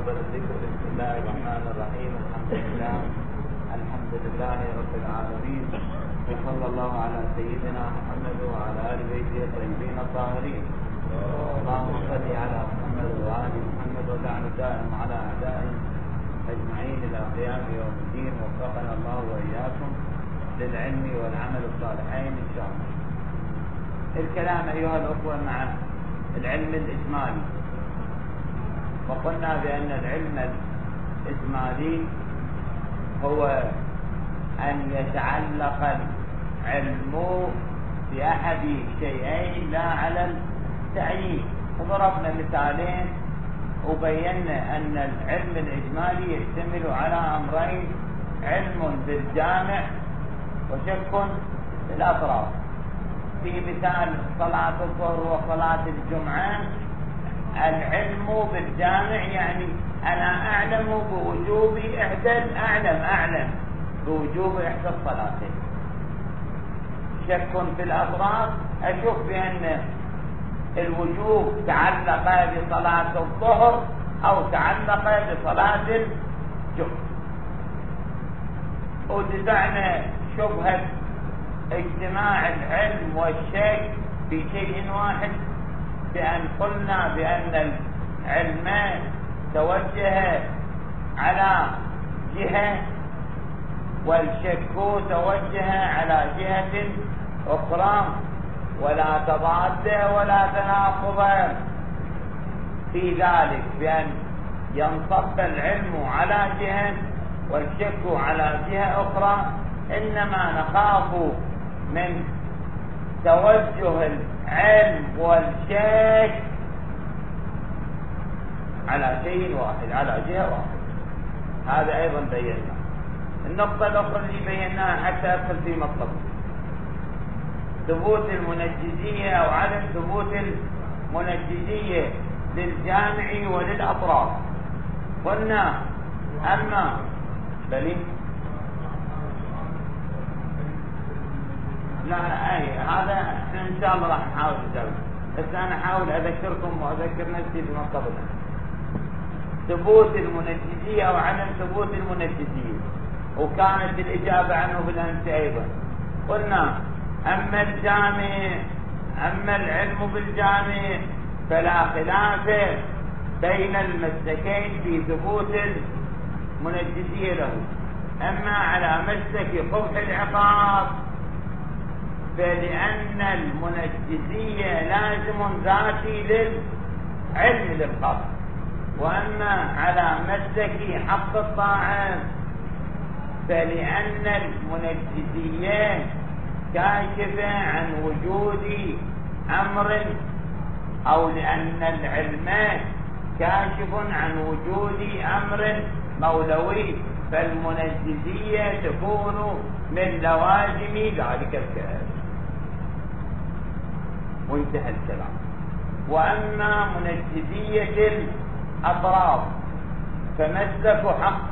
حاضر الذكر. بسم الله الرحمن الرحيم. الحمد لله رب العالمين، وصلى الله على سيدنا محمد وعلى آل بيته الطيبين الطاهرين. اللهم صل على محمد وآل محمد وجعل دائم على أعدائهم أجمعين إلى قيام يوم الدين. وفقنا الله وإياكم للعلم والعمل الصالحين إن شاء الله. الكلام أيها الأخوة مع العلم الإجمالي، وقلنا بأن العلم الإجمالي هو أن يتعلق العلم بأحد شيئين لا على التعيين. وضربنا مثالين وبينا أن العلم الإجمالي يشتمل على أمرين: علم بالجامع وشك بالأطراف. في مثال صلاة الظهر وصلاة الجمعة، العلم بالجامع يعني أنا أعلم بوجوب أعلم بوجوب إحدى الصلاتين. شك في الأطراف، أشوف بأن الوجوب تعلق بصلاة الظهر أو تعلق بصلاة الجمعة. ودفعنا شبهة اجتماع العلم والشك في شيء واحد بأن قلنا بأن العلم توجه على جهة والشك توجه على جهة أخرى، ولا تضاد ولا تناقض في ذلك، بأن ينصب العلم على جهة والشك على جهة أخرى. إنما نخاف من توجه العلم والشك على شيء واحد، على جهة واحدة. هذا أيضا بينا. النقطة الأخرى اللي بيناها حتى أدخل في مطلب ثبوت المنجزية أو عدم ثبوت المنجزية للجامع وللأطراف. قلنا أما بلي لا هذا إن شاء الله راح نحاول نجاوب، بس أنا أحاول أذكركم وأذكر نفسي بما قبلنا. ثبوت المنجزية أو عدم ثبوت المنجزية، وكانت الإجابة عنه بالأمس أيضا. قلنا أما العلم بالجامع فلا خلاف بين المسلكين في ثبوت المنجزية له. أما على مسلك قبح العقاب فلأن المنجزية لازم ذاتي للعلم للقبح. وأما على مسلك حق الطاعة فلأن المنجزية كاشفة عن وجود أمر، أو لأن العلم كاشف عن وجود أمر مولوي، فالمنجزية تكون من لوازم ذلك الكلام. وانتهى الكلام. وأما منجزية الأطراف فمسلك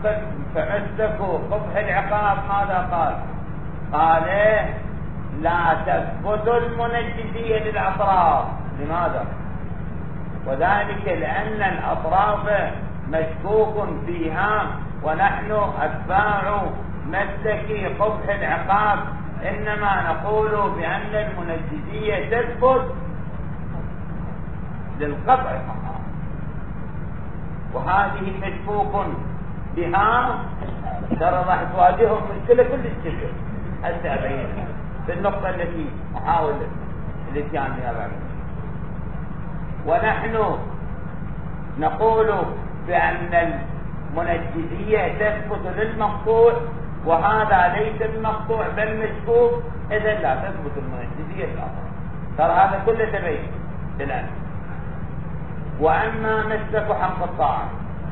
قبح العقاب ماذا قال؟ قال لا تثبت المنجزية للأطراف. لماذا؟ وذلك لأن الأطراف مشكوك فيها، ونحن أتباع مسلك قبح العقاب إنما نقول بأن المنجزية تثبت للقطع فقط، وهذه مشكوك بها. ترى راح تواجههم مشكلة كل الشكل. هسه أبينها في النقطة التي أحاول الاتيان بها بعد. ونحن نقول بأن المنجزية تثبت للمقطوع، وهذا ليس المقطوع بل مشكوك، إذا لا تثبت المنجزية للآخر. ترى هذا كله تبين الآن. وأما مسلك حق الطاعة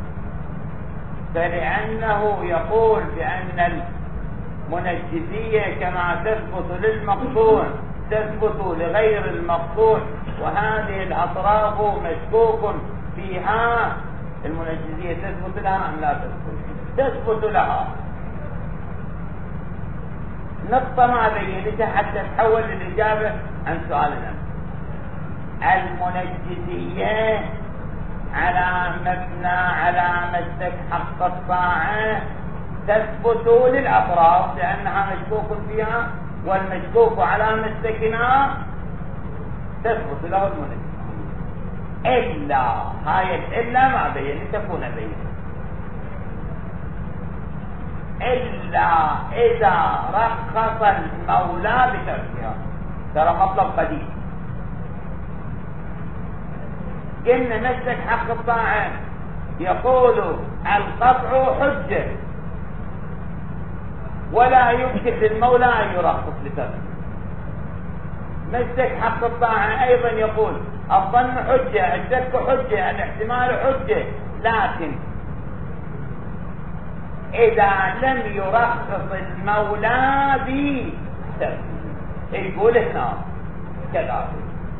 فلأنه يقول بأن المنجزية كما تثبت للمقطوع تثبت لغير المقطوع، وهذه الأطراف مشكوك فيها. المنجزية تثبت لها أم لا تثبت؟ تثبت لها. نقطة ما بينتها حتى تحول الإجابة عن سؤالنا. المنجزية على مبنى على مسلك حق الطاعة تثبت للأطراف لأنها مشكوك فيها، والمشكوك على مسلكنا تثبت له المنجزية إلا هاي الإلا ما بين تكون بينه إلا إذا رخص المولى بتركها. ترى مطلب قديم. قلنا مسلك حق الطاعة يقول القطع حجة ولا يمكن للمولى أن يرخص بتركه. مسلك حق الطاعة أيضا يقول الظن حجة، الشك حجة، الاحتمال حجة، لكن إذا لم يرخص المولى بتركه يقول هنا كذلك.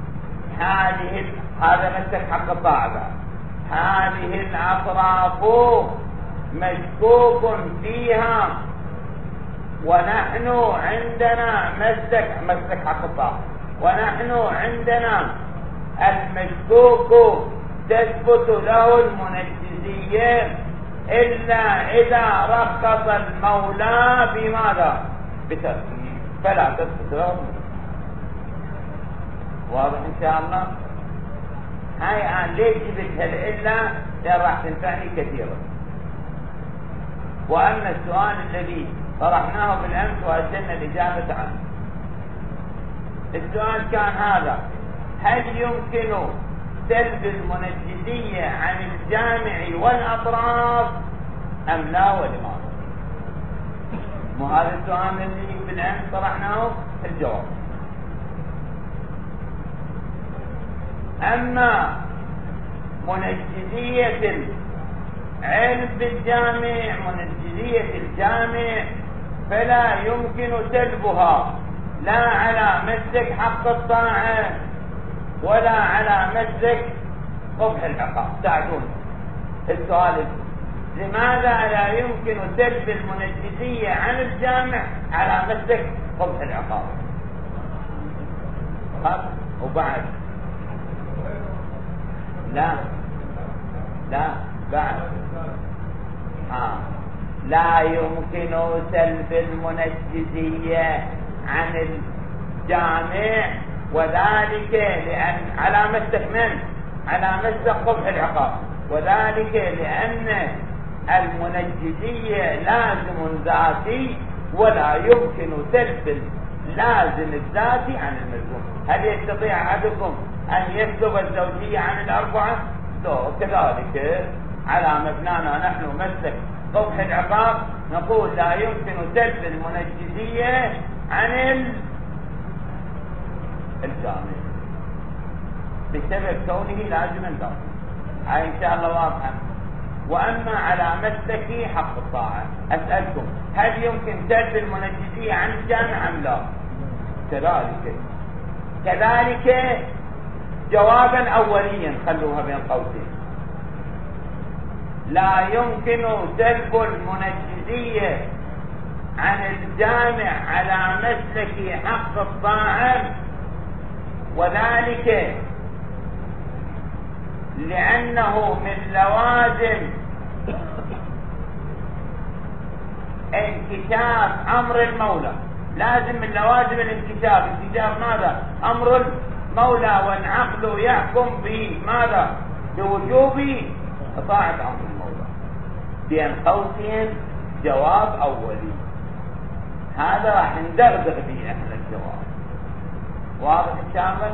هذا مسلك حق الطاعة. هذه الأطراف مشكوك فيها، ونحن عندنا مسلك حق الطاعة، ونحن عندنا المشكوك تثبت له المنجزية إلا إذا رخص المولى بماذا؟ بتركه، فلا تثبت له المنجزية. واضح إن شاء الله؟ هاي الآن ليش جبت هالإلا؟ لأن راح تنفعني كثيرا. وأما السؤال الذي طرحناه بالأمس وأجلنا الإجابة عنه، السؤال كان هذا: هل يمكن سلب المنجزية عن الجامع والأطراف أم لا، ولماذا؟ مو هذا السؤال الذي بالأمس طرحناه؟ الجواب: أما منجزية العلم بالجامع، منجزية الجامع، فلا يمكن سلبها لا على مسلك حق الطاعة ولا على مسلك قبح العقاب. تعدون السؤال: لماذا لا يمكن سلب المنجزية عن الجامع على مسلك قبح العقاب؟ وبعد لا بعد لا يمكن سلب المنجزية عن الجامع، وذلك لأن على مسلك من؟ على مسلك قبح العقاب، وذلك لأن المنجزية لازم ذاتي ولا يمكن سلب اللازم الذاتي عن الملزوم. هل يستطيع أحدكم أن يسلب الزوجية عن الأربعة؟ كذلك على مبنانا نحن مسلك قبح العقاب نقول لا يمكن سلب المنجزية عن الجامع بسبب كونه لازما ذاتي. هاي إن شاء الله واضحة. وأما على مسلك حق الطاعة أسألكم: هل يمكن سلب المنجزية عن الجامع أم لا؟ كذلك جوابا أوليا خلوها بين قوسين: لا يمكن سلب المنجزية عن الجامع على مسلك حق الطاعة، وذلك لأنه من لوازم انكشاف أمر المولى. لازم من لوازم الانكشاف. انكشاف ماذا؟ أمر المولى، والعقل يحكم بماذا؟ بوجوب طاعة أمر المولى. بين قوسين جواب أولي. هذا راح ندغدغ به أهل الجواب. واضح إن شاء الله؟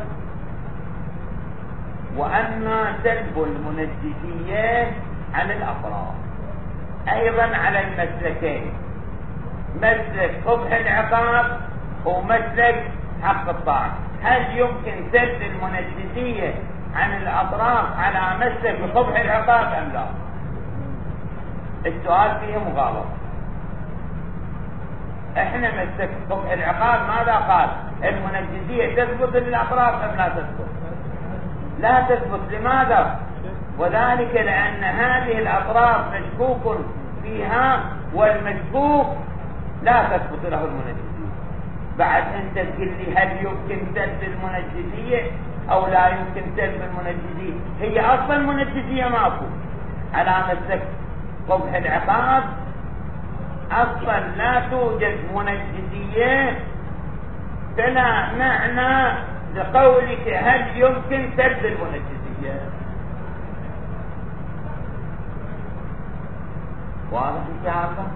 وأما سلب المنجزية عن الأطراف أيضا على المسلكين: مسلك قبح العقاب ومسلك حق الطاعة. هل يمكن سلب المنجزية عن الأطراف على مسلك قبح العقاب أم لا؟ السؤال فيه مغالطة. احنا مسلك قبح العقاب ماذا قال؟ المنجزية تثبت للأطراف أم لا تثبت؟ لا تثبت. لماذا؟ وذلك لأن هذه الأطراف مشكوك فيها، والمشكوك لا تثبت له المنجزية. بعد أنت تقول لي هل يمكن سلب المنجزية؟ أو لا يمكن سلب المنجزية. هي أصلا منجزية ماكو على مسلك قبح العقاب، أصلا لا توجد منجزية، فلا معنى لقولك هل يمكن سلب المنجزية. واضح إن شاء الله؟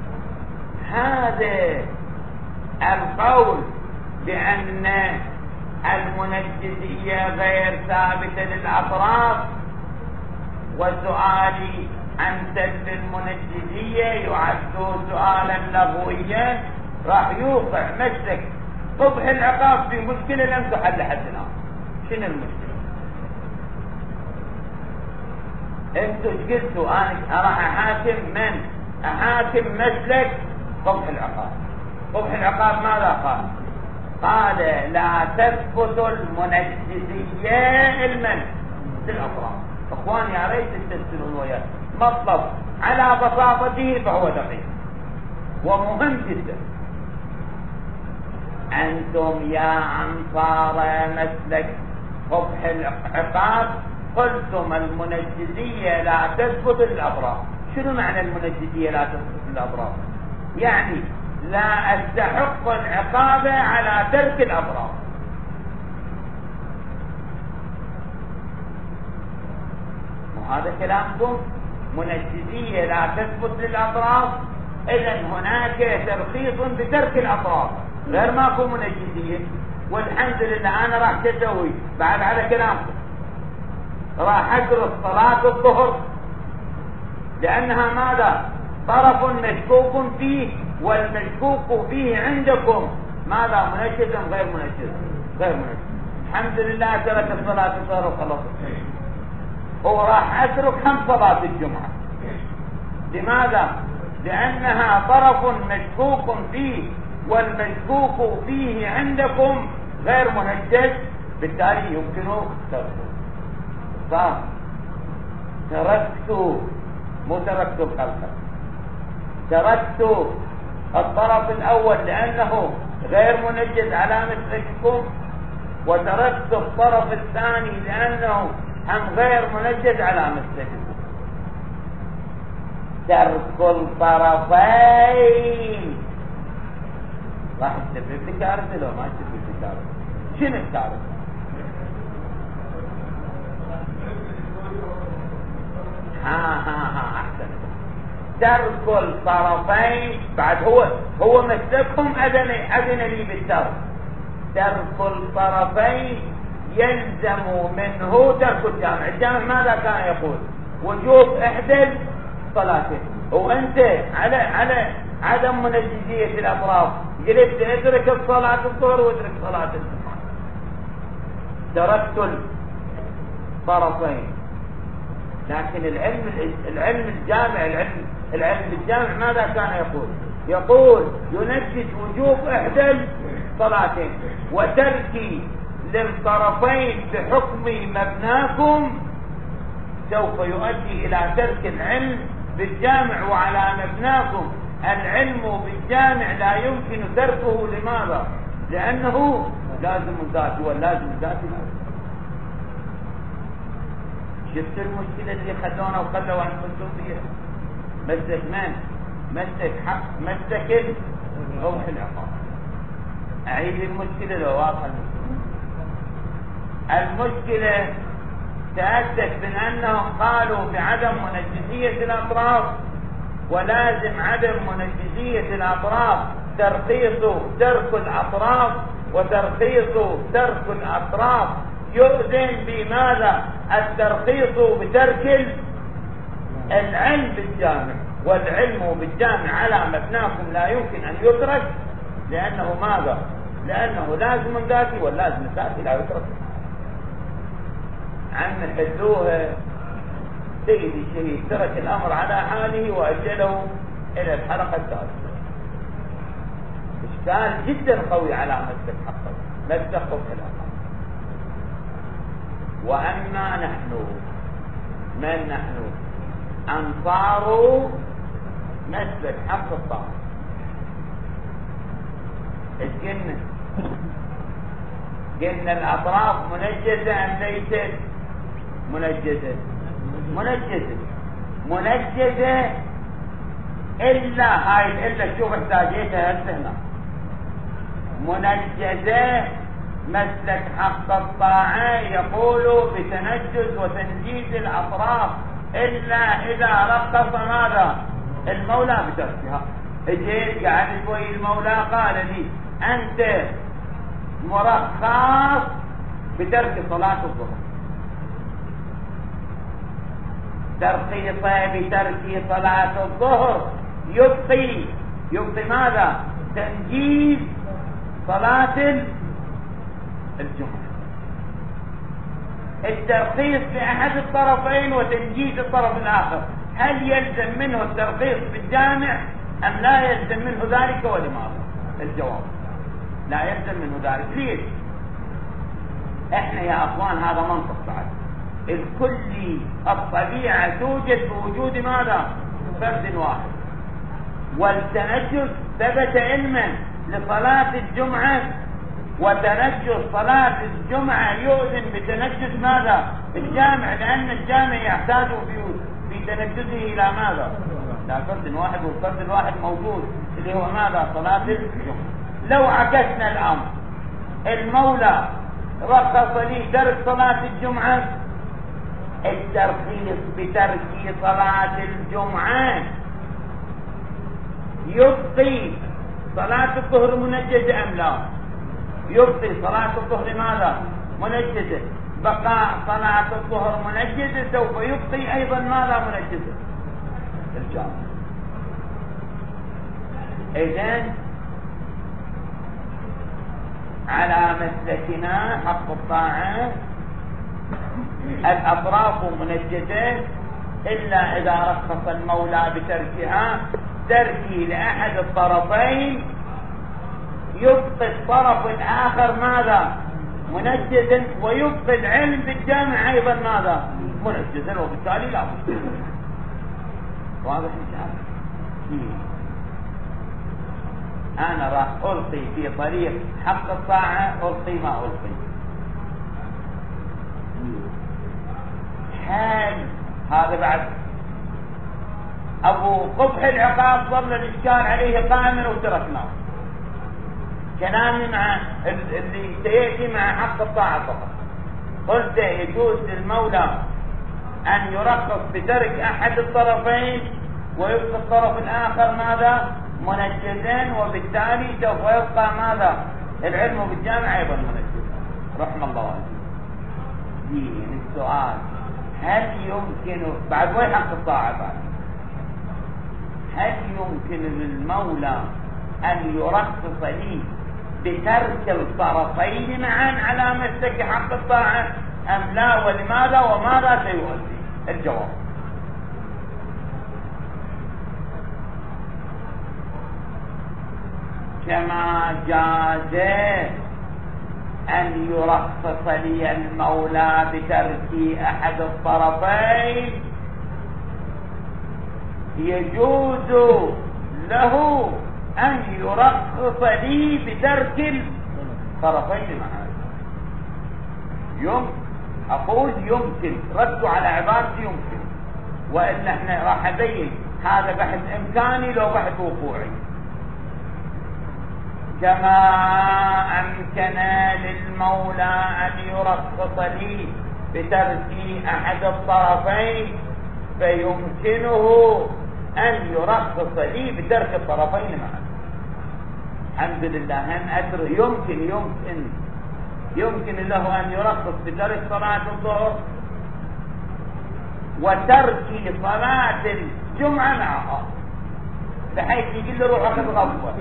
هذا القول بأن المنجزية غير ثابتة للأطراف وسؤالي عن سلب المنجزية يعد سؤالا لغويا راح يوقع مسلك قبح العقاب في مشكلة لم تحل حتى الآن. شنو المشكلة؟ انتوا قلتوا انا راح احاكم مسلك قبح العقاب. قبح العقاب ماذا قال؟ قال لا تثبت المنجزية المنع للأطراف. اخواني يا ريت تستسلمون وياه، مطلب على بساطته فهو دقيق ومهم جدا. أنتم يا أنصار مسلك قبح العقاب قلتم المنجزية لا تثبت للأطراف. شنو معنى المنجزية لا تثبت للأطراف؟ يعني لا أستحق العقاب على ترك الأطراف. وهذا كلامكم منجزية لا تثبت للأطراف، إذن هناك ترخيص بترك الأطراف، غير ماكو منجزية. والحمد لله أنا راح تسوي بعد على كلامكم، راح أدرس صلاة الظهر لأنها ماذا؟ طرف مشكوك فيه، والمشكوك فيه عندكم ماذا؟ منجز أم غير منجز؟ غير منجز. الحمد لله ترك الصلاة الظهر وخلصت، وراح أترك هم صلاة الجمعة. لماذا؟ لأنها طرف مشكوك فيه، والمشكوك فيه عندكم غير منجز، بالتالي يمكن تركه. تركت مو تركت الخلق، تركت الطرف الأول لأنه غير منجز على مسلككم، وتركت الطرف الثاني لأنه هم غير منجز على مسلككم. ترك الطرفين راح تسبب لك كارثة لو ما تسبب لك كارثة. شنو الكارثة؟ احسن. ترك الطرفين بعد هو مسلكهم اذن لي بالترك. ترك الطرفين يلزم منه ترك الجامع. الجامع ماذا كان يقول؟ وجوب احدى الصلاتين، وانت على عدم منجزية الأطراف قلت اترك الصلاة الظهر واترك صلاة الجمعة. تركت الطرفين، لكن العلم الجامع العلم الجامع ماذا كان يقول؟ يقول ينجز وجوب احدى الصلاتين، وتركي للطرفين بحكم مبناكم سوف يؤدي الى ترك العلم بالجامع. وعلى مبناكم العلم بالجامع لا يمكن تركه. لماذا؟ لانه لازم ذاتي، واللازم ذاتي لازم. شفت المشكلة اللي خلونا وخلوا انفسهم فيها؟ مسك من؟ مسك قبح العقاب. اعيد المشكلة لو واضحة. المشكلة تأتت من أنهم قالوا بعدم منجزية الأطراف، ولازم عدم منجزية الأطراف ترخيص ترك الأطراف، وترخيص ترك الأطراف يؤذن بماذا؟ الترخيص بترك العلم بالجامع، والعلم بالجامع على مبناكم لا يمكن أن يترك، لأنه ماذا؟ لأنه لازم ذاتي، واللازم الذاتي لا يترك. عم حلوها سيدي الشهيد ترك الأمر على حاله وأجله إلى الحلقة الثالثة. إشكال جدا قوي على مسلك حقه، مسلك قبح العقاب. وأما نحن من نحن؟ أنصار مسلك حق الطاعة. إيش قلنا؟ قلنا الأطراف منجزة أم ليست منجزة؟ منجزة إلا هاي إلا شوف احتاجيتها هسه هنا منجزة. مسلك حق الطاعة يقول بتنجز وتنجيز الأطراف إلا إذا رخص ماذا؟ المولى بتركها. اجيت قاعد شوي المولى قال لي أنت مرخص بترك صلاة الظهر، ترخيصه بترك صلاة الظهر يبقي ماذا؟ تنجيز صلاة الجمعة. الترخيص لأحد الطرفين وتنجيز الطرف الآخر، هل يلزم منه الترخيص بالجامع أم لا يلزم منه ذلك؟ ولماذا؟ الجواب لا يلزم منه ذلك. ليش؟ احنا يا اخوان هذا منطق بعد. الكل الطبيعة توجد بوجود ماذا؟ فرد واحد. والتنجس ثبت علما لصلاة الجمعة، وتنجس صلاة الجمعة يؤذن بتنجس ماذا؟ الجامع، لأن الجامع يحتاج في تنجسه إلى ماذا؟ لا فرد واحد، والفرد الواحد موجود اللي هو ماذا؟ صلاة الجمعة. لو عكسنا الأمر، المولى رخص لي ترك صلاة الجمعة، الترخيص بترك صلاة الجمعة يبقي صلاة الظهر منجزة أم لا؟ يبقي صلاة الظهر ماذا؟ منجزة. بقاء صلاة الظهر منجزة سوف يبقي أيضا ماذا؟ منجزة الجامع. إذن على مسلكنا حق الطاعة الأطراف منجزة إلا إذا رخص المولى بتركها. تركي لأحد الطرفين يبقي الطرف الآخر ماذا؟ منجزا، ويبقي العلم بالجامع أيضا ماذا؟ منجزا، وبالتالي لا مشكلة. واضح إن شاء الله؟ أنا راح ألقي في طريق حق الطاعة، ألقي ما ألقي. حال هذا بعد أبو قبح العقاب ظل الإشكال عليه قائما وتركناه. كلامي مع اللي سيأتي مع حق الطاعة فقط. قلت يجوز للمولى أن يرخص بترك أحد الطرفين ويبقى الطرف الآخر ماذا؟ منجزين، وبالتالي سوف يبقى ماذا؟ العلم بالجامع أيضا منجز. رحم الله والدين. دين السؤال، هل يمكن بعد وين حق الطاعة بعد؟ هل يمكن للمولى أن يرخص لي بترك الطرفين معا على مسلك حق الطاعة أم لا؟ ولماذا وماذا سيؤدي؟ الجواب كما جاز أن يرخص لي المولى بترك أحد الطرفين، يجوز له أن يرخص لي بترك الطرفين معا. أقول يمكن، ردوا على عبارتي يمكن، وإلا احنا راح أبين هذا بحث إمكاني لو بحث وقوعي. كما أمكن للمولى أن يرخص لي بترك أحد الطرفين، فيمكنه أن يرخص لي بترك الطرفين معا. الحمد لله هم أدري يمكن له أن يرخص بترك صلاة الظهر وترك صلاة الجمعة معها، بحيث يقول له روح أخذ غفوة.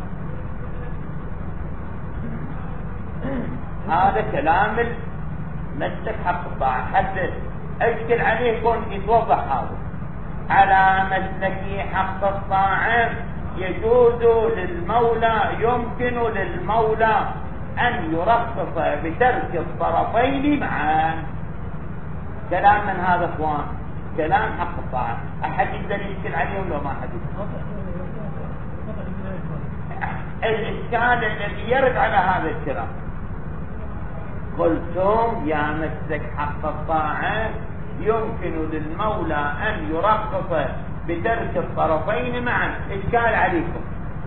هذا كلام المسلك حق الطاعة، حتى أشكل عليه يكون يتوضح. هذا على مسلك حق الطاعة يجوز للمولى، يمكن للمولى أن يرخص بترك الطرفين معا. كلام من هذا اخوان؟ كلام حق الطاعة. أحد يقدر يشكل عليهم لو ما حد الإشكال الذي يرد على هذا الكلام قلتم يا مسلك حق الطاعة يمكن للمولى أن يرخص بترك الطرفين معا. إشكال عليكم،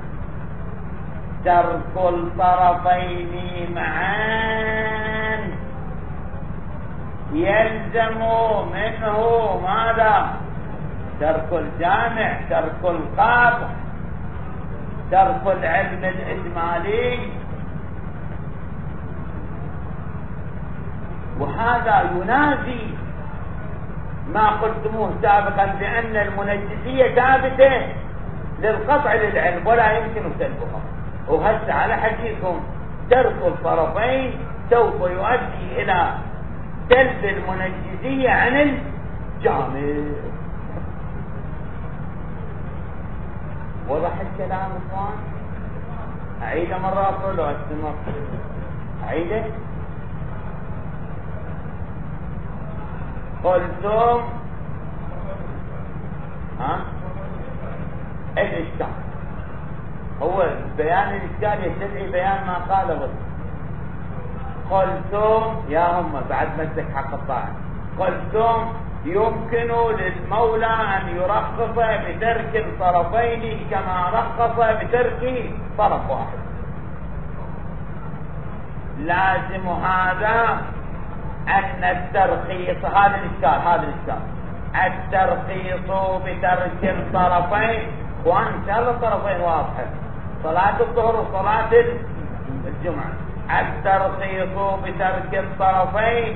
ترك الطرفين معا يلزم منه ماذا؟ ترك الجامع، ترك القاطع، ترك العلم الإجمالي. وهذا ينافي ما قلتموه سابقا بأن المنجزية ثابتة للقطع للعلم ولا يمكن سلبها. وهسه على حديثهم ترك الطرفين سوف يؤدي إلى سلب المنجزية عن الجامع. وضح الكلام اخوان؟ أعيده مرة أخرى لو أستمر؟ أعيده. قلتم الإشكال هو بيان الإشكال يستدعي بيان ما قاله. قلتم يا هم بعد مسك حق الطاعة، قلتم يمكن للمولى أن يرخص بترك الطرفين كما رخص بترك طرف واحد. لازم هذا أن الترخيص، هذا الإشكال الترخيص بترك الطرفين. وأن شاء الله الطرفين واضحة، صلاة الظهر وصلاة الجمعة. الترخيص بترك الطرفين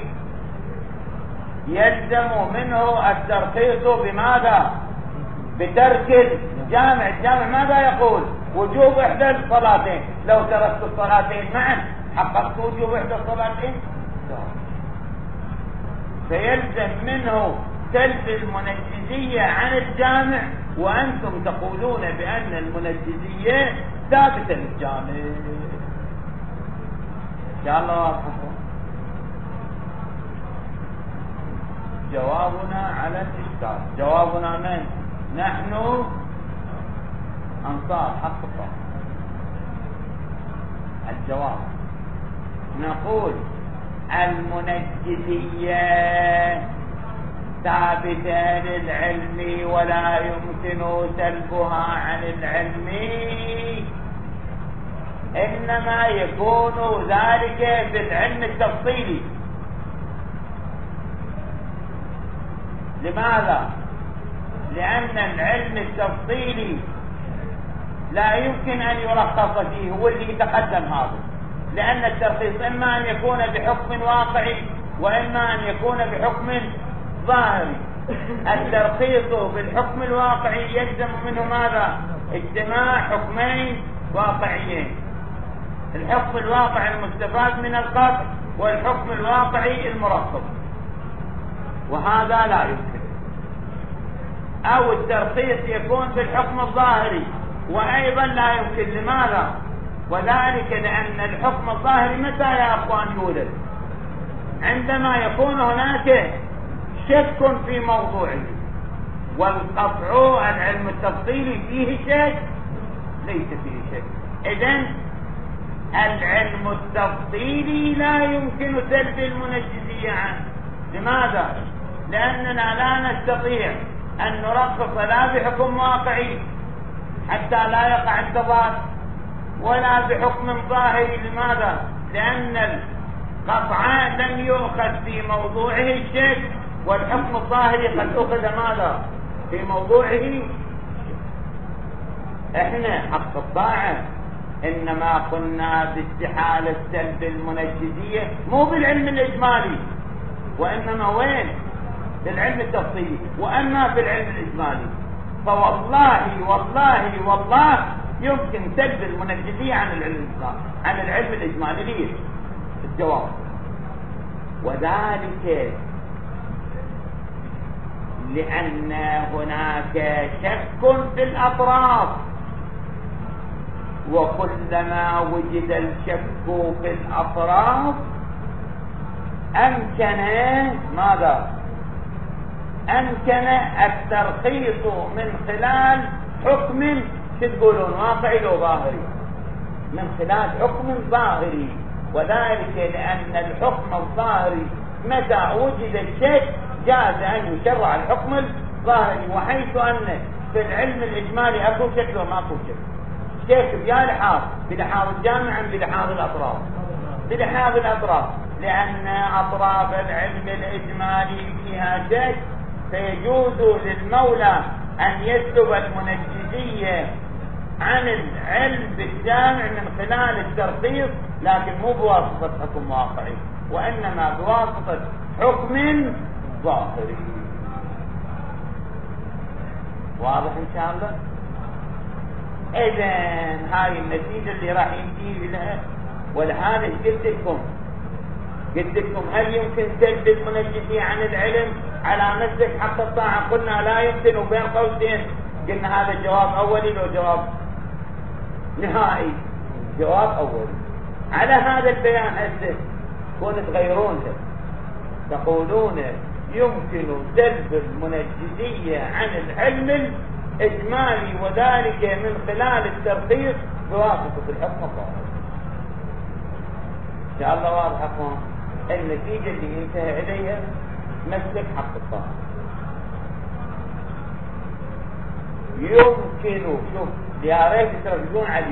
يلزم منه الترخيص بماذا؟ بترك الجامع. الجامع ماذا يقول؟ وجوب إحدى الصلاتين. لو تركت الصلاتين معا حققت وجوب إحدى الصلاتين. فيلزم منه سلب المنجزية عن الجامع، وأنتم تقولون بأن المنجزية ثابتة للجامع. إن شاء الله واضح. جوابنا على الإشكال، جوابنا من؟ نحن أنصار حق الله. الجواب نقول المنجزية ثابتة للعلم ولا يمكن سلبها عن العلم، إنما يكون ذلك بالعلم التفصيلي. لماذا؟ لأن العلم التفصيلي لا يمكن أن يرخص فيه، هو اللي يتقدم هذا. لأن الترخيص إما أن يكون بحكم واقعي وإما أن يكون بحكم ظاهري. الترخيص بالحكم الواقعي يلزم منه ماذا؟ اجتماع حكمين واقعيين، الحكم الواقعي المستفاد من القطع والحكم الواقعي المرخص، وهذا لا يمكن. أو الترخيص يكون بالحكم الظاهري وأيضا لا يمكن. لماذا؟ وذلك لأن الحكم الظاهري متى يا أخوان يولد؟ عندما يكون هناك شك في موضوعه، والقطع العلم التفصيلي فيه شك؟ ليس فيه شك. إذن العلم التفصيلي لا يمكن سلب المنجزية عنه. لماذا؟ لأننا لا نستطيع أن نرخص لا بحكم واقعي حتى لا يقع التضاد، ولا بحكم ظاهري. لماذا؟ لأن القطع لم يؤخذ في موضوعه الشك، والحكم الظاهري قد أخذ ماذا؟ في موضوعه. احنا حق الطاعة إنما قلنا باستحالة سلب المنجزية مو بالعلم الإجمالي، وإنما وين؟ بالعلم التفصيلي. وأما بالعلم الإجمالي فوالله والله والله يمكن سلب المنجزية عن العلم الإجمالي. ليش؟ الجواب وذلك لأن هناك شك في الأطراف، وكلما وجد الشك في الأطراف أمكن ماذا؟ أمكن الترخيص من خلال حكم، شو تقولون، واقعي أو ظاهري؟ من خلال حكم ظاهري. وذلك لأن الحكم الظاهري متى وجد الشك جاز أن يشرع الحكم الظاهري، وحيث أن في العلم الإجمالي أكو شك وماكو شك. شك بيا لحاظ، بلحاظ الجامع بلحاظ الأطراف، بلحاظ الأطراف، لأن أطراف العلم الإجمالي فيها شك، فيجوز للمولى أن يسلب المنجزية عن العلم بالجامع من خلال الترخيص، لكن مو بواسطة حكم واقعي، وإنما بواسطة حكم ظاهري. واضح إن شاء الله؟ إذن هاي النتيجة اللي راح ينتهي لها. ولهذا قلت لكم هل يمكن سلب المنجزية عن العلم على مسلك حق الطاعة؟ قلنا لا يمكن، وبين قوسين قلنا هذا جواب أولي لو جواب نهائي. جواب أولي. على هذا البيان هسه كون تغيرونه، تقولون يمكن سلب المنجزية عن العلم الإجمالي، وذلك من خلال الترخيص بواسطة الحكم الظاهري. إن شاء الله واضح أخوان؟ النتيجة اللي ينتهي إليها مسلك حق الطاعة. يمكن، شوف يا ريت تركزون على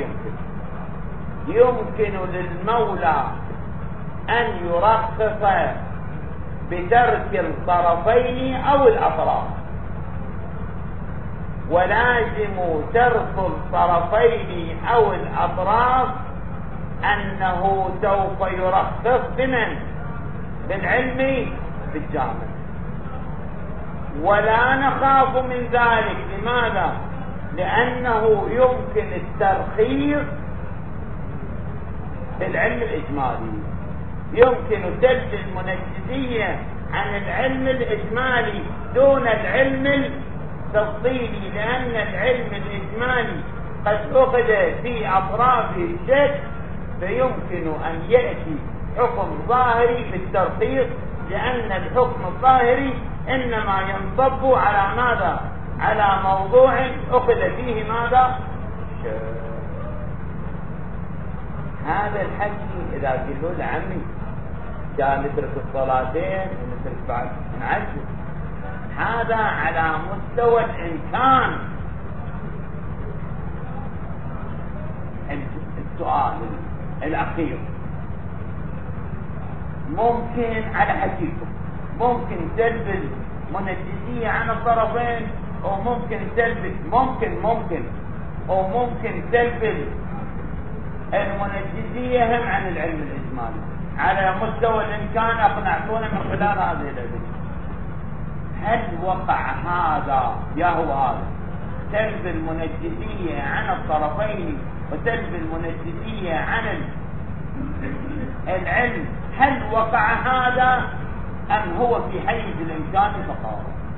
يمكن للمولى أن يرخص بترك الطرفين أو الأطراف، ولازم ترك الطرفين أو الأطراف أنه سوف يرخص بمن؟ بالعلم بالجامع. ولا نخاف من ذلك. لماذا؟ لأنه يمكن الترخيص بالعلم الإجمالي، يمكن سلب المنجزية عن العلم الإجمالي دون العلم التفصيلي، لأن العلم الإجمالي قد أخذ في أطرافه شك، فيمكن أن يأتي حكم ظاهري بالترخيص، لأن الحكم الظاهري إنما ينصب على ماذا؟ على موضوع أخذ فيه ماذا؟ هذا الحكي إذا قلوا لعمي كان نترك الصلاتين ونترك بعد نعجل، هذا على مستوى الإمكان. السؤال الأخير ممكن على حكيكم ممكن سلب المنجزية عن الطرفين، أو ممكن سلب ممكن سلب المنجزية هم عن العلم الإجمالي. على مستوى الإمكان أقنعتونا من خلال هذه الأدلة. هل وقع هذا يا هو هذا سلب المنجزية عن الطرفين وسلب المنجزية عن العلم، هل وقع هذا أم هو في حيز الإمكان فقط؟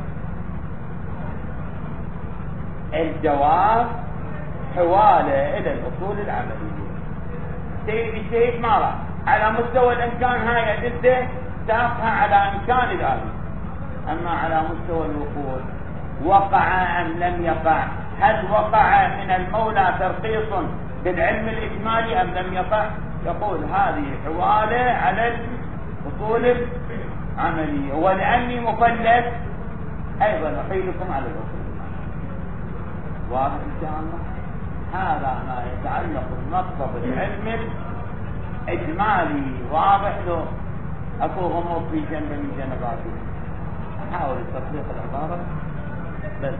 الجواب حواله إلى الأصول العملية. سيد ما راح على مستوى الإمكان هاي أدلة تقع على إمكان الآلي، أما على مستوى الوقوع وقع أم لم يقع؟ هل وقع من المولى ترخيص بالعلم الإجمالي أم لم يقع؟ يقول هذه حواله على الأصول العملية. ولأني مكلف أيضا أحيلكم على الأصول العملية. واضح إن شاء الله؟ هذا ما يتعلق بمطلب العلم الإجمالي. واضح له أكو غموض في جنب من جنباته. أحاول تطبيق العبارة بس.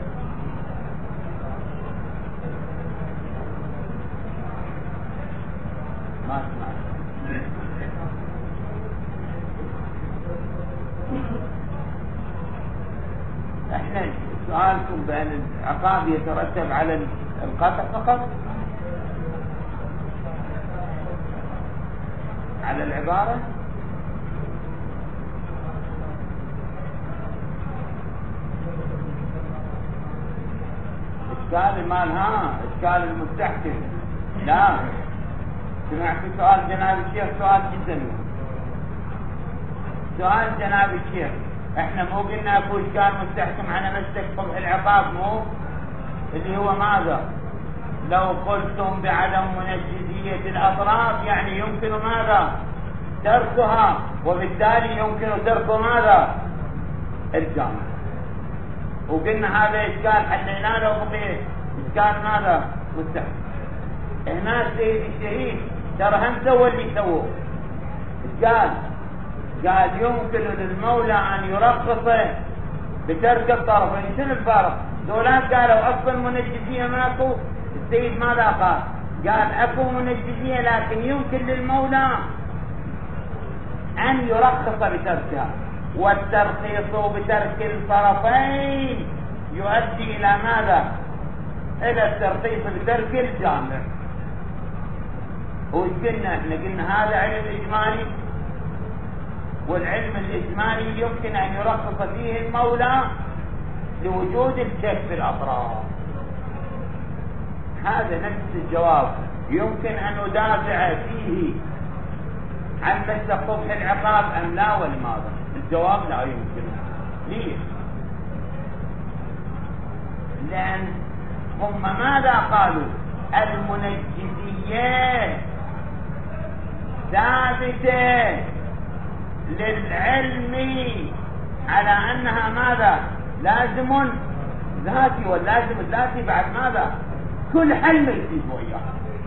ما سمعت. احنا سؤالكم بأن العقاب يترتب على القطع فقط، على العبارة. إشكال المال إشكال المستحكم. لا سمعت سؤال جناب الشيخ، سؤال جدا سؤال جناب الشيخ. احنا مو قلنا اكو اشكال مستحكم على مسلك قبح العقاب، مو اللي هو ماذا؟ لو قلتم بعدم منجزية الأطراف يعني يمكن ماذا؟ تركها، وبالتالي يمكن ترك ماذا؟ الجامع. وقلنا هذا إشكال حلينا له وبقي إشكال ماذا؟ مستحيل. هنا السيد الشهيد ترى هم سوى اللي سووه. قال يمكن للمولى أن يرخص بترك الطرفين. شنو الفرق؟ دولات قالوا أصلا منجزية ماكو. السيد ماذا قال أكو منجزية لكن يمكن للمولى أن يرخص بتركها، والترخيص بترك الطرفين يؤدي إلى ماذا؟ إلى الترخيص بترك الجامع. وقلنا قلنا هذا علم إجمالي، والعلم الإجمالي يمكن أن يرخص فيه المولى لوجود الشك في الأطراف. هذا نفس الجواب يمكن أن ندافع فيه عن مسلك قبح العقاب أم لا، ولماذا؟ الجواب لا يمكن. ليش؟ لأن هم ماذا قالوا؟ المنجزية ثابتة للعلم على أنها ماذا؟ لازم ذاتي، واللازم الذاتي بعد ماذا؟ كل حل يجيب وياه.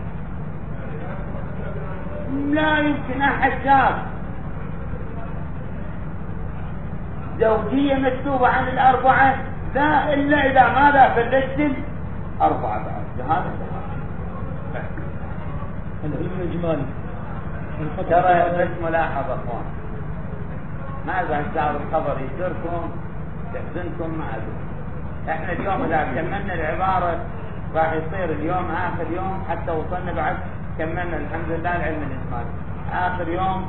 لا يمكن أحد شاف زوجية مكتوبة عن الأربعة لا إلا إذا ماذا فلست أربعة بعد. هذا العلم الإجمالي. ترى بس ملاحظة أخوان، ماذا شعر الخبر يسركم تحزنكم؟ ما أدري. احنا اليوم إذا كملنا العبارة راح يصير اليوم آخر يوم، حتى وصلنا بعد كملنا الحمد لله العلم الإجمالي آخر يوم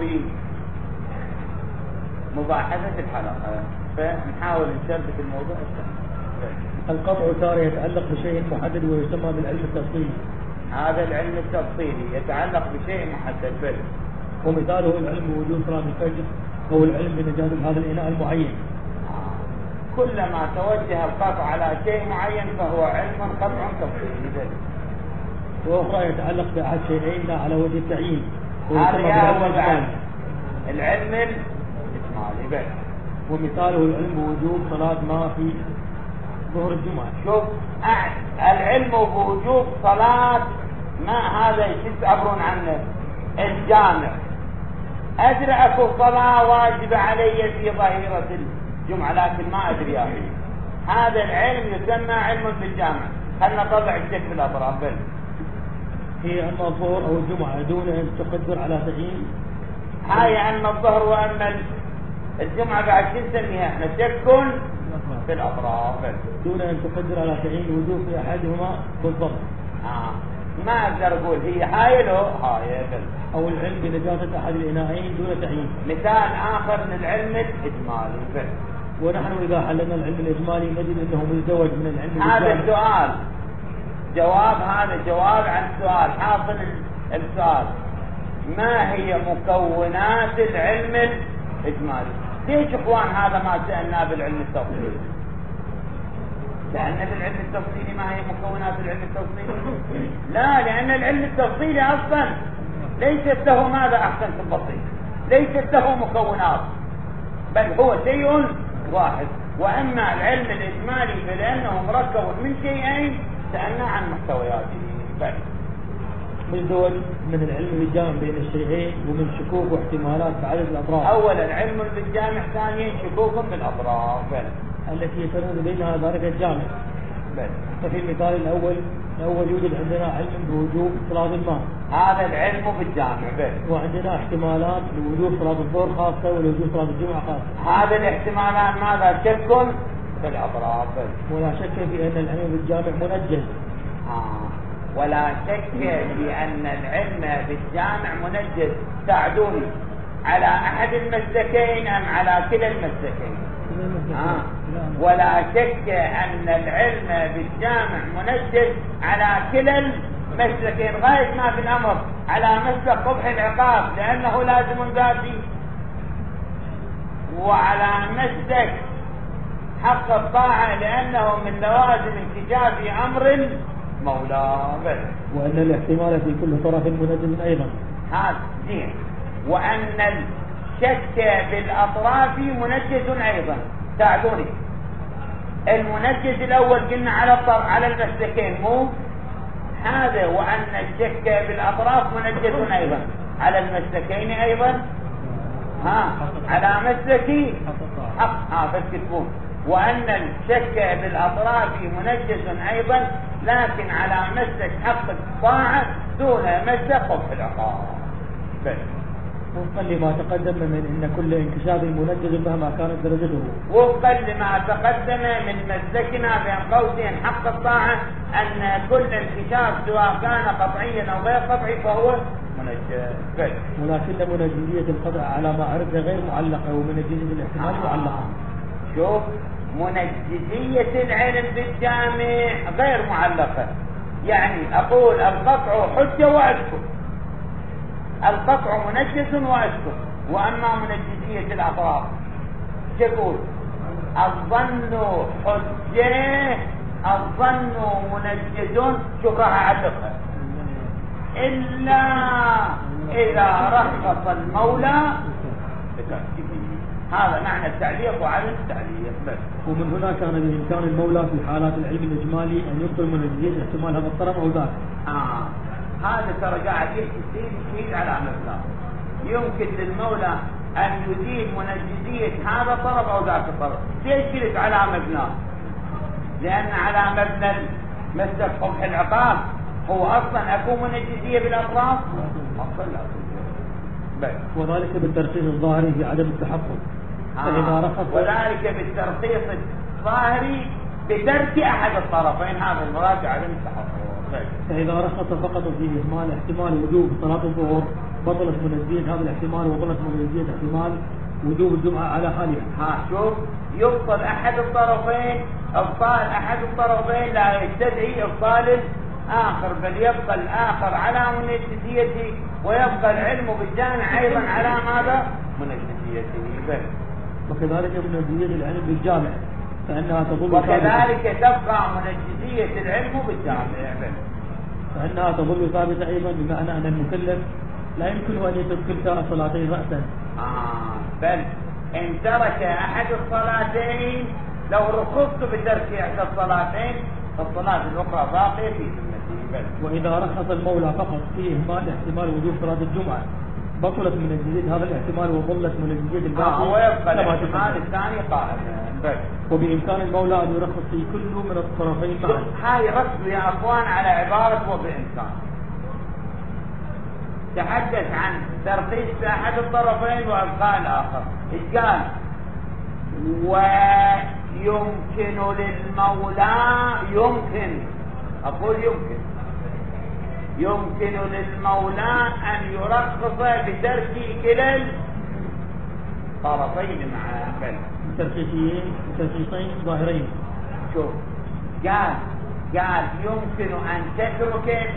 بمباحثة الحلقة، فنحاول نثبت الموضوع. القطع تارة يتعلق بشيء محدد ويسمى بالعلم التفصيلي. هذا العلم التفصيلي يتعلق بشيء محدد بل. ومثاله العلم بوجود صلاة الفجر هو العلم بنجاسة هذا الإناء المعين. كلما توجه القطع على شيء معين فهو علم قطع تفصيلي. وأخرى يتعلق بأحد شيئين لا على وجه التعيين. هذا هو العلم الإجمالي بل. ومثاله العلم بوجود صلاة ما في ظهر الجمعة. شوف العلم بوجود صلاة ما، هذا شو تعبرون عنه؟ الجامع. أدري أكو صلاة واجبة علي في ظهيرة الجمعة لكن ما أدري يا أخي. هذا العلم يسمى علم بالجامع. خلنا نطلع الشك في الأطراف بل. هي أما الظهر أو الجمعة دون أن تقدر على تعيين. هاي أما الظهر وأما الجمعة بعد شو نسميها احنا؟ شك في الأطراف دون أن تقدر على تعيين الوجوب في أحدهما بالضبط. ما أقدر أقول هي هاي لو هاي بل. أو العلم بنجاسة أحد الإناءين دون تعيين. مثال آخر للعلم الإجمالي بل. ونحن إذا حللنا العلم الإجمالي نجد أنه مزدوج من العلم هذا السؤال جواب، هذا جواب عن سؤال. حاصل السؤال ما هي مكونات العلم الإجمالي؟ ليش اخوان هذا ما سألناه بالعلم التفصيلي؟ لأن بالعلم التفصيلي ما هي مكونات العلم التفصيلي؟ لا، لأن العلم التفصيلي أصلا ليست له ماذا؟ أحسن في البسيط ليست له مكونات، بل هو شيء واحد. وأما العلم الإجمالي فلأنه مركب من شيئين سألنا عن محتوياته بل. مزدوج من العلم بالجامع بين الشيئين ومن شكوك واحتمالات بعدد الأطراف. أولا علم بالجامع، ثانيا شكوك بالأطراف بل. التي يتردد بينها ذلك الجامع بل. ففي المثال الأول يوجد عندنا علم بوجوب صلاة الماء، هذا العلم بالجامع بل. وعندنا احتمالات لوجوب صلاة الظهر خاصة ولوجوب صلاة الجمعة خاصة. هذا الاحتمالات ماذا؟ شك في الأطراف بل. ولا شك في أن العلم بالجامع منجز. ولا شك في أن العلم بالجامع منجز. ساعدوني على أحد المسلكين أم على كلا المسلكين؟ ولا شك أن العلم بالجامع منجز على كلا المسلكين غاية ما في الأمر، على مسلك قبح العقاب لأنه لازم ذاتي، وعلى مسلك حق الطاعة لأنه من لوازم انتجاز أمر مولاه بل. وأن الاحتمال في كل طرف منجز أيضا. هذا زين. وأن الشك بالأطراف منجز أيضا. ساعدوني. المنجز الأول قلنا على المسلكين مو هذا، وأن الشك بالأطراف منجز أيضا على المسلكين أيضا. على مسلكي حق بس كتبون. وأن الشك بالأطراف منجز أيضا، لكن على مسلك حق الطاعة دون مسلك قبح العقاب. بس وفقا لما تقدم من ان كل انكشاف منجز مهما كانت درجته. وفقا لما تقدم من مسلكنا بين قوسين حق الطاعة ان كل انكشاف سواء كان قطعيا او غير قطعي فهو منجز. ولكن منجزية القطع على ما عرفنا غير معلقة، ومنجزية الاحتمال معلقة. شوف، منجزية العلم بالجامع غير معلقة. يعني اقول القطع حجة واسكت، القطع منجز واسكت. واما منجزية الاطراف تقول الظن حجة، الظن منجز، شوف راح اعلقها، الا اذا رخص المولى بتركه. هذا معنى التعليق وعدم التعليق بس. ومن هنا كان بإمكان المولى في حالات العلم الإجمالي أن يبطل منجزية احتمال هذا الطرف أو ذاك. هذا ترى قاعد يحكي شيء على مبناه. يمكن للمولى أن يزيل منجزية هذا الطرف أو ذاك الطرف. ليش قلت على مبناه؟ لأن على مبنى مسلك قبح العقاب هو أصلا أكون منجزية بالأطراف أصلا لا بس. وذلك بالترخيص الظاهري في عدم التحقق. فإذا رخص وذلك بالترخيص الظاهري بترك أحد الطرفين، هذا المراد عدم التحقق. فإذا رخص فقط في إهمال احتمال وجوب صلاة الظهر بطلت منجزية هذا الاحتمال، وبطلت منجزية احتمال وجوب الجمعة على حالها. شوف، يبطل أحد الطرفين، إبطال أحد الطرفين لا يستدعي إبطال الآخر، بل يبقى الآخر على منجزيته ويبقى العلم بالجامع أيضا على ماذا؟ منجزيته. وكذلك منجزية العلم بالجامع فإنها تظل وكذلك تبقى منجزية العلم بالجامع فإنها تظل ثابتة أيضا، بمعنى أن المكلف لا يمكن أن يترك كلتا الصلاتين رأسا. بل إن ترك أحد الصلاتين، لو رخصت بترك إحدى الصلاتين فالصلاة الأخرى باقية في ذمته. وإذا رخص المولى فقط في إهمال احتمال وجوب صلاة الجمعة بطلت منجزية هذا الاحتمال وظلت منجزية الباقي. ويبقى الاحتمال الثاني قائما. وبإمكان المولى أن يرخص في كل من الطرفين معا. هاي ركز يا أخوان على عبارة وبإمكان. تحدث عن ترخيص أحد الطرفين وإبقاء الآخر. إيش قال؟ ويمكن للمولى، أقول يمكن للمولى أن يرخص بترك كلا الطرفين معا. ترخيصين ظاهرين. شوف، قال يمكن أن تترك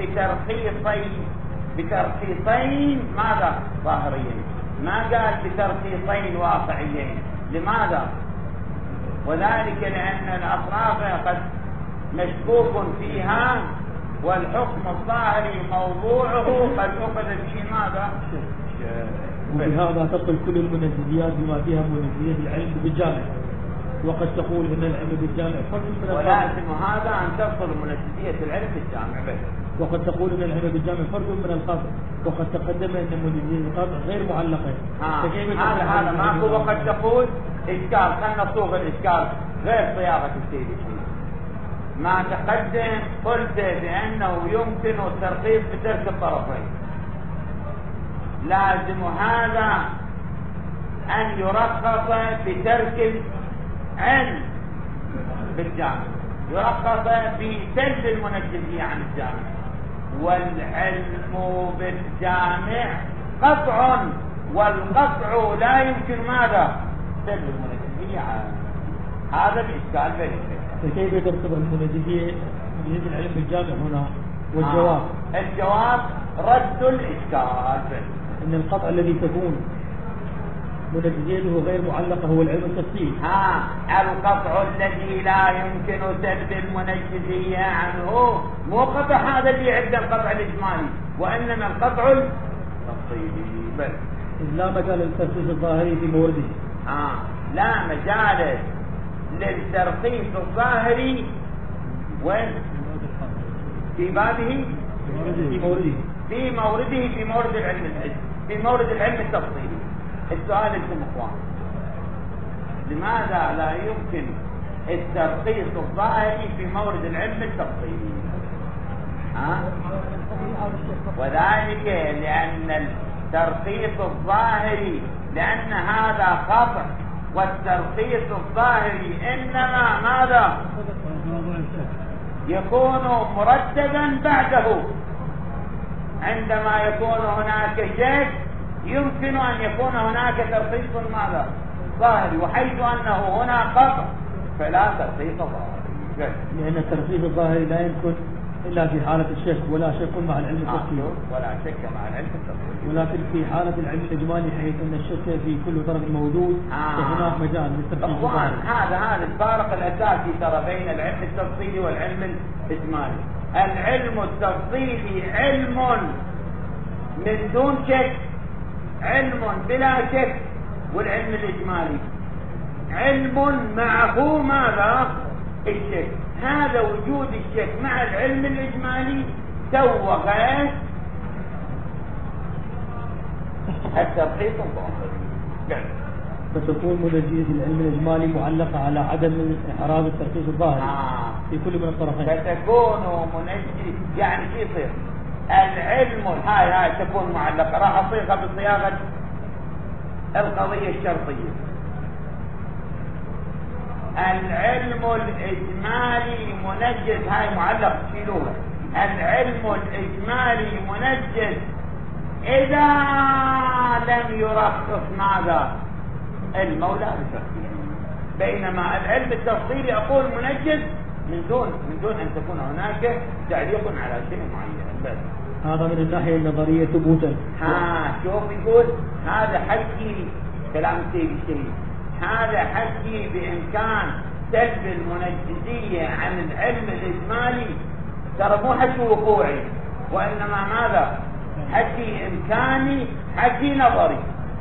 بترخيصين ماذا؟ ظاهريين. ما قال بترخيصين واقعيين. لماذا؟ وذلك لأن الأطراف قد مشكوك فيها، والحكم الظاهري موضوعه قد أخذ فيه ماذا؟ وبهذا تبطل كل المنجزيات بما فيها منجزية العلم بالجامع. وقد تقول ان العلم بالجامع فرد من القطع، ولازم هذا ان تبطل منجزية العلم بالجامع بس. وقد تقول ان العلم بالجامع فرد من القطع، وقد تقدم ان منجزية القطع غير معلقة. هذا ماكو وقد تقول اشكال. خلنا نصوغ الاشكال غير صياغة السيد الشيء. ما تقدم قلت بانه يمكن الترخيص بترك الطرفين، لازم هذا ان يرخص بترك العلم بالجامع، يرخص بسلب المنجزية عن الجامع. والعلم بالجامع قطع، والقطع لا يمكن ماذا؟ سلب المنجزية عنه. هذا الإشكال بالإشكال. فكيف ترتبط المنجزية العلم بالجامع هنا؟ الجواب رد الإشكال. إن القطع الذي تكون منجزيته غير معلقة هو العلم التفصيل. القطع الذي لا يمكن سلب المنجزية عنه مو قطع هذا اللي عند القطع الإجمالي، وإنما القطع التفصيلي بس. لا مجال للترخيص الظاهري في مورده. لا مجال للترخيص الظاهري وين؟ في بابه، في مورد العلم التفصيلي. السؤال لكم اخوان، لماذا لا يمكن الترخيص الظاهري في مورد العلم التفصيلي؟ وذلك لأن الترخيص الظاهري، لأن هذا خطأ، والترخيص الظاهري إنما ماذا يكون مرتبا بعده، عندما يكون هناك شيء يمكن أن يكون هناك ترخيص ماذا ظاهري، وحيث أنه هنا خطأ فلا ترخيص ظاهري، لأن الترخيص الظاهري لا يمكن إلا في حالة الشك، ولا شك مع العلم التفصيلي، ولا شك مع العلم التفصيلي، ولكن في حالة العلم الإجمالي حيث أن الشك في كل درجة موجود فهناك مجال للترخيص الظاهري. هذا الفارق الأساسي ترى بين العلم التفصيلي والعلم الإجمالي. العلم التفصيلي علم من دون شك، علم بلا شك، والعلم الإجمالي علم معه ماذا؟ الشك. هذا وجود الشك مع العلم الإجمالي سوغ الترخيص الظاهري. فتكون منجية العلم الإجمالي معلقة على عدم إحراز الترخيص الظاهري في كل من الطرفين. فتكون منجية، يعني شو يصير؟ العلم هاي تكون معلقة، راح أصيغها بصياغة القضية الشرطية. العلم الإجمالي منجز، هاي معلق تشيلوها. العلم الإجمالي منجز إذا لم يرخص ماذا؟ المولى بتفصيله، بينما العلم التفصيلي أقول منجز من دون أن تكون هناك تعليق على شيء معين بس. هذا من الناحية النظرية ثبوتا. شوف يقول هذا حكي كلام سيد الشهيد، هذا حكي بإمكان سلب المنجزية عن العلم الإجمالي، ترى مو حكي وقوعي، وإنما ماذا؟ حكي إمكاني، حكي نظري.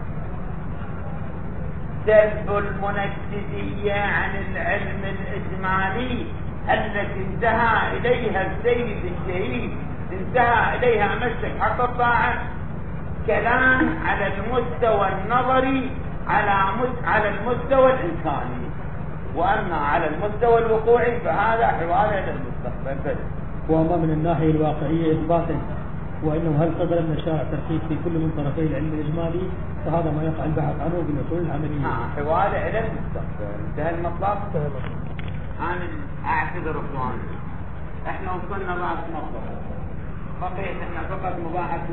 سلب المنجزية عن العلم الإجمالي التي انتهى إليها السيد الشهيد، انتهى إليها مسك حق الطاعة، كلام على المستوى النظري على المستوى الإمكاني، وأما على المستوى الوقوعي فهذا حوار إلى المستقبل. وأما من الناحية الواقعية إثباتا، وإنه هل صدر من الشارع ترخيص في كل من طرفي العلم الإجمالي، فهذا ما يقع البحث عنه بالأصول العملية. حوار إلى المستقبل. انتهى المطلب. أنا أعتذر إخواني، إحنا وصلنا بعد مطلب، بقيت إحنا فقط مباحث